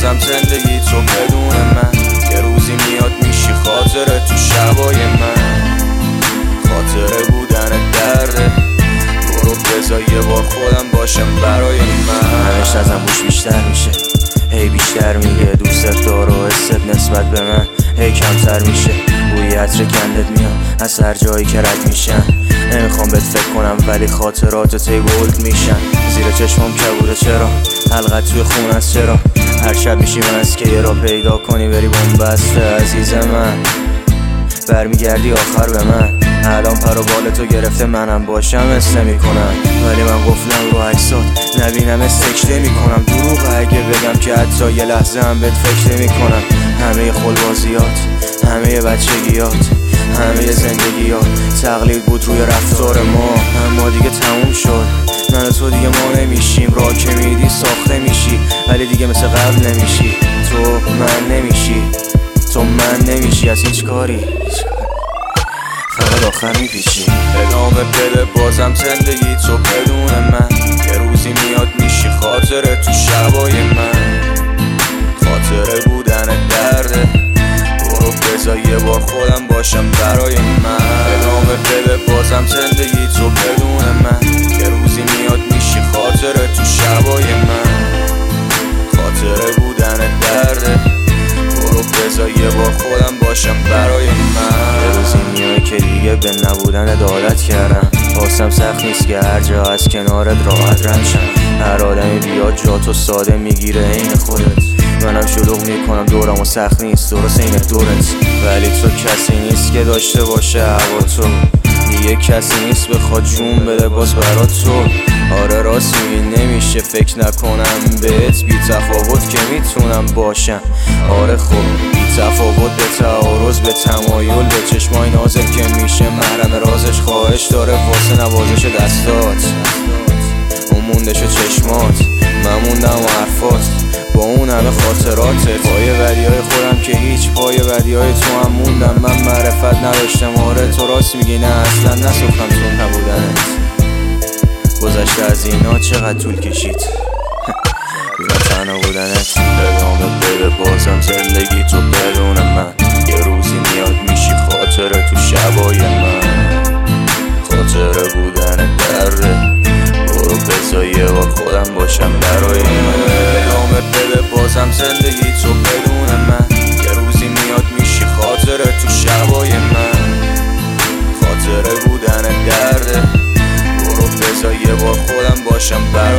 بازم زندگی تو بدون من. یه روزی میاد میشی خاطره تو شبای من، خاطره بودن درده. برو بذار یه بار خودم باشم برای من. همش ازم بوش بیشتر میشه، هی بیشتر میگه دوست دار و حست نسبت به من هی کمتر میشه. بوی عطر کندت میاد از هر جایی که رد میشن. نمیخوام بهت فکر کنم ولی خاطراتت هی بولد میشن. زیر چشمم کبوده چرا، حلقت توی خون است چرا. هر شب میشی مست که یه را پیدا کنی بری بنبسته عزیز من. برمیگردی آخر به من، الان پر و بال تو گرفته منم باشم استه میکنم. ولی من قفلم رو عکسات نبینم استکته میکنم. دروغ اگه بگم که حتی یه لحظه هم بهت فکر نمیکنم. همه خلبازیات، همه بچگیات، همه زندگیات تقلید بود روی رفتار ما. اما دیگه تموم شد، من و تو دیگه ما نمیشیم. راه که میدی ساخته میشی ولی دیگه مثل قبل نمیشی. تو من نمیشی، تو من نمیشی از هیچ کاری، فقط آخر میپیچی. ادامه بده بازم زندگی تو بدون من. یه روزی میاد میشی خاطره تو شبای من، خاطره بودن درده. برو بذار یه بار خودم باشم برای من. ادامه بده بازم زندگی تو بدون من. یه روزی میاد میشی خاطره تو شبای من، خاطره بودن درده. برو بذار یه بار خودم باشم برای من. یه روزی میای که دیگه به نبودن عادت کردم. واسم سخت نیست که هر جا از کنارت راحت رد شم. هر آدمی بیاد جاتو ساده میگیره عین خودت. منم شلوغ میکنم دورم و سخت نیست درست این دورت. ولی تو کسی نیست که داشته باشه هوا تو. دیگه کسی نیست بخواد جون بده باز برات تو. آره راست میگی نمیشه فکر نکنم بهت. بی تفاوت که میتونم باشم. آره خب بی تفاوت به تعارض، به تمایل، به چشمای نازل که میشه محرم رازش. خواهش داره واسه نوازش دستات، اون موندش چشمات، من موندم و حرفات با اون همه خاطراتت. پای بدیای خودم که هیچ، پای بدیای تو هم موندم. من معرفت نداشتم. آره تو راست میگی نه اصلا نسوختم تو نبودنت. گذشته از اینا چقدر طول کشید بینا تنها بودنت. ادامه بده بازم زندگی تو بدون من. یه روزی میاد میشی خاطره تو شبای من، خاطره بودن درده. برو بذار یه بار خودم باشم برای من. ادامه بده بازم زندگی تو بدون من. یه روزی میاد میشی خاطره تو شبای من، خاطره بودن درده. برو بذار یه بار خودم باشم برای